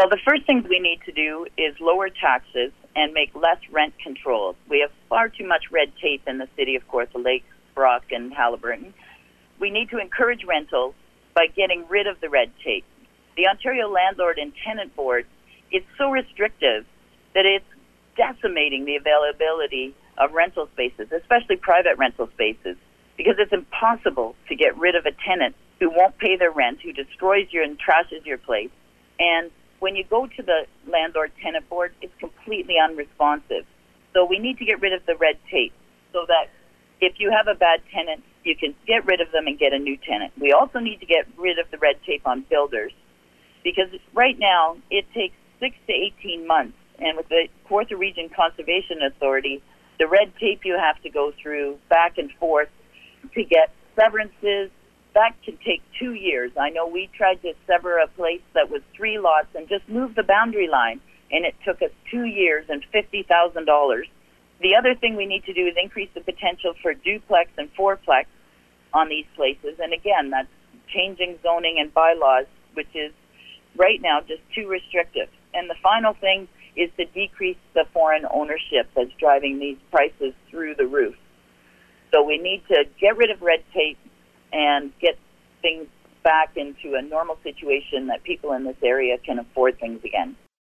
Well, the first thing we need to do is lower taxes and make less rent controls. We have far too much red tape in the city of Kawartha Lakes, Brock, and Haliburton. We need to encourage rentals by getting rid of the red tape. The Ontario Landlord and Tenant Board is so restrictive that it's decimating the availability of rental spaces, especially private rental spaces, because it's impossible to get rid of a tenant who won't pay their rent, who destroys your and trashes your place. And when you go to the Landlord-Tenant Board, it's completely unresponsive. So we need to get rid of the red tape so that if you have a bad tenant, you can get rid of them and get a new tenant. We also need to get rid of the red tape on builders, because right now it takes 6 to 18 months. And with the Kawartha Region Conservation Authority, the red tape you have to go through back and forth to get severances, that can take 2 years. I know we tried to sever a place that was 3 lots and just move the boundary line, and it took us 2 years and $50,000. The other thing we need to do is increase the potential for duplex and fourplex on these places. And again, that's changing zoning and bylaws, which is right now just too restrictive. And the final thing is to decrease the foreign ownership that's driving these prices through the roof. So we need to get rid of red tape and get things back into a normal situation that people in this area can afford things again.